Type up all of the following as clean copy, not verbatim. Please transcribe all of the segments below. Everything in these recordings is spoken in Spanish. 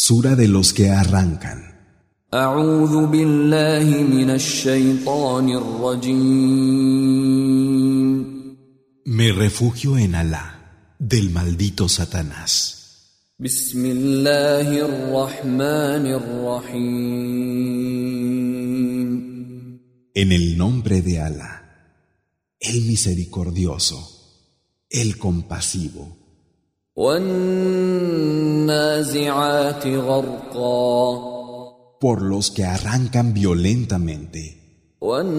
Sura de los que arrancan. أعوذ بالله من الشيطان الرجيم. Me refugio en Alá, del maldito Satanás. بسم الله الرحمن الرحيم. En el nombre de Alá, el misericordioso, el compasivo. والنازعات غرقا. Por los que arrancan violentamente.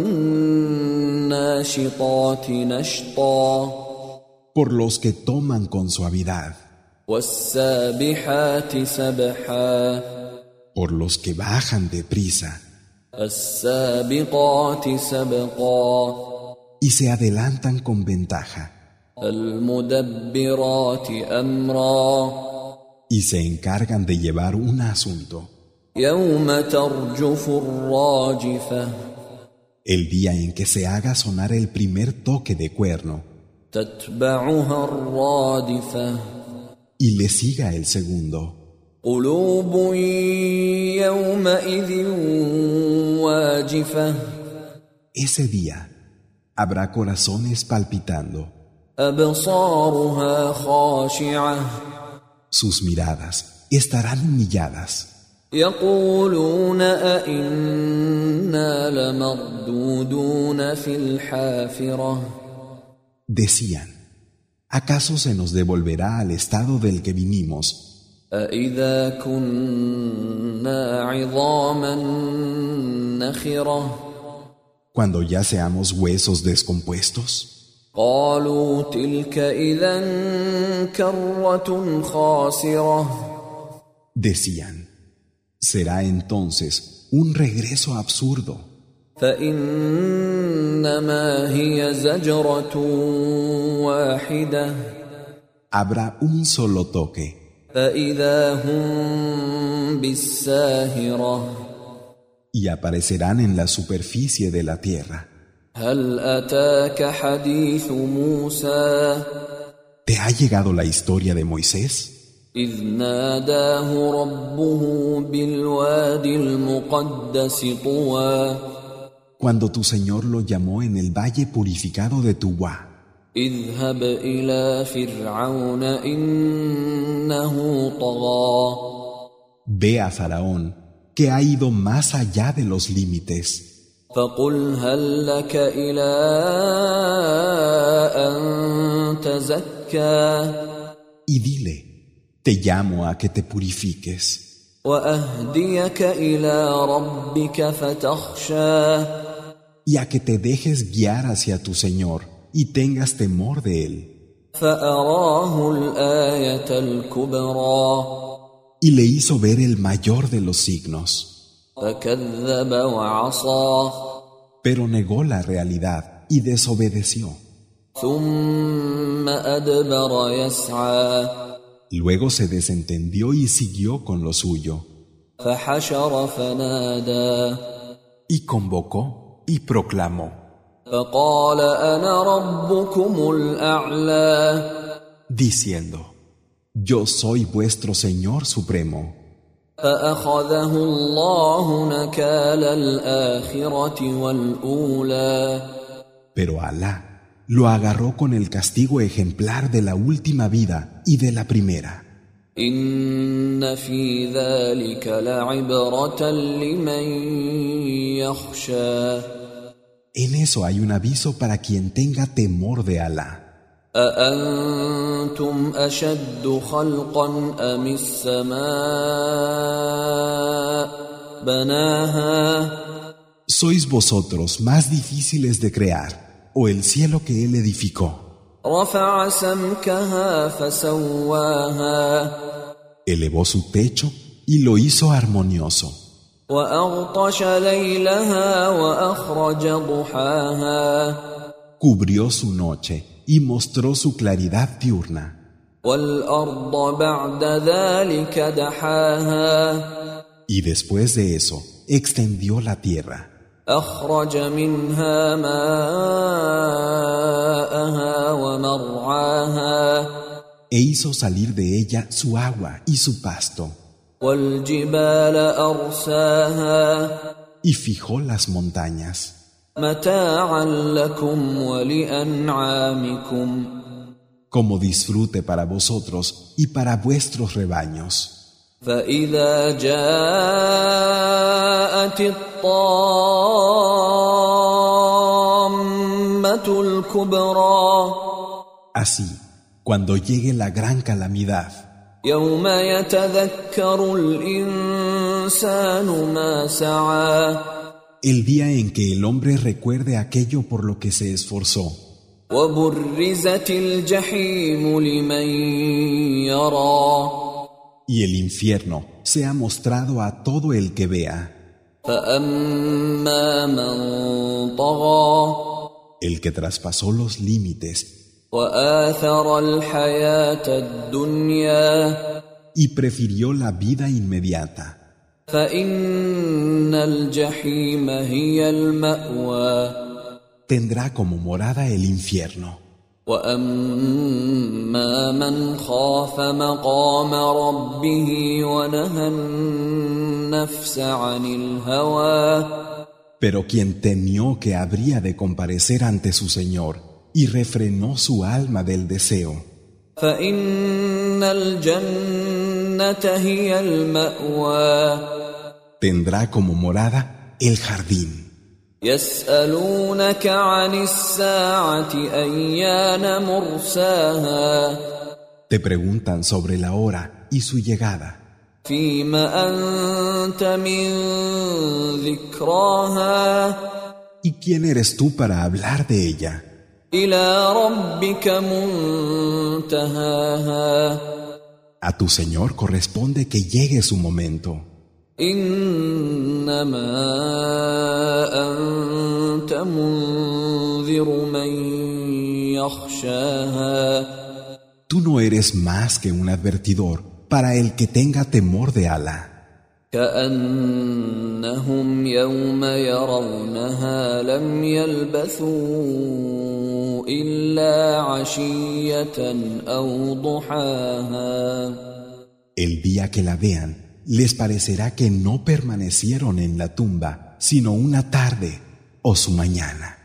والناشطات نشطا. Por los que toman con suavidad. والسابحات سبحا. Por los que bajan deprisa. السابقات سبقا. Y se adelantan con ventaja. المدبرات أمرا. Y se encargan de llevar un asunto. يوم ترجف الراجفة. El día en que se haga sonar el primer toque de cuerno. تتبعها الرادفة. Y le siga el segundo. قلوب يومئذ واجفة. Ese día habrá corazones palpitando. أبصارها خاشعة. Sus miradas estarán humilladas. يقولون أئنا لمردودون في الحافرة. Decían, ¿acaso se nos devolverá al estado del que vinimos? أإذا كنا عظاما نخرة. Cuando ya seamos huesos descompuestos. قالوا تلك إذا كرة خاسرة. Decían, será entonces un regreso absurdo. فإنما هي زجرة واحدة. Habrá un solo toque. فإذا هم بالساهرة. Y aparecerán en la superficie de la tierra. هل أتاك حديث موسى. ¿Te ha llegado la historia de Moisés? إذ ناداه ربه بالوادي المقدس طوى. Cuando tu Señor lo llamó en el valle purificado de Tuwa. اذهب إلى فرعون إنه طغى. Ve a Faraón, que ha ido más allá de los límites. فقل هل لك إلى أن تزكى. Y dile, te llamo a que te purifiques. وأهديك إلى ربك فتخشى. Y a que te dejes guiar hacia tu Señor y tengas temor de Él. فأراه الآية الكبرى. Y le hizo ver el mayor de los signos. فكذب وعصى. Pero negó la realidad y desobedeció. ثم أدبر يسعى. Luego se desentendió y siguió con lo suyo. فحشر فنادى. Y convocó y proclamó. فقال أنا ربكم الأعلى. Diciendo, yo soy vuestro Señor Supremo. فأخذه الله نكال الآخرة والأولى. Pero Alá lo agarró con el castigo ejemplar de la última vida y de la primera. إن في ذلك لعبرة لمن يخشى. En eso hay un aviso para quien tenga temor de Alá. أأنتم أشد خلقا أم السماء بناها. ¿Sois vosotros más difíciles de crear o el cielo que Él edificó? رفع سمكها فسواها. Elevó su techo y lo hizo armonioso. وأغطش ليلها وأخرج ضحاها. Cubrió su noche y mostró su claridad diurna. والأرض بعد ذلك دحاها. Y después de eso, extendió la tierra. أخرج منها ماءها ومرعاها. E hizo salir de ella su agua y su pasto. والجبال أرساها y fijó las montañas, متاعا لكم ولأنعامكم como disfrute para vosotros y para vuestros rebaños. فإذا جاءت الطامة الكبرى Así, cuando llegue la gran calamidad, يوم يتذكر الإنسان ما سعى el día en que el hombre recuerde aquello por lo que se esforzó, وبرزت الجحيم لمن يرى y el infierno se ha mostrado a todo el que vea, فأما من طغى el que traspasó los límites وآثر الحياة الدنيا y prefirió la vida inmediata, فإن الجحيم هي المأوى tendrá como morada el infierno. وأما من خاف مقام ربه ونهى النفس عن الهوى Pero quien temió que habría de comparecer ante su Señor y refrenó su alma del deseo, فإن الجنة هي المأوى tendrá como morada el jardín. يسألونك عن الساعة أيان مرساها Te preguntan sobre la hora y su llegada. فيم أنت من ذكراها ¿Y quién eres tú para hablar de ella? إلى ربك منتهاها A tu Señor corresponde que llegue su momento. إنما أنت منذر من يخشاها Tú no eres más que un advertidor para el que tenga temor de Alá. كأنهم يوم يرونها لم يلبثوا إلا عشية أو ضحاها El día que la vean, les parecerá que no permanecieron en la tumba, sino una tarde o su mañana.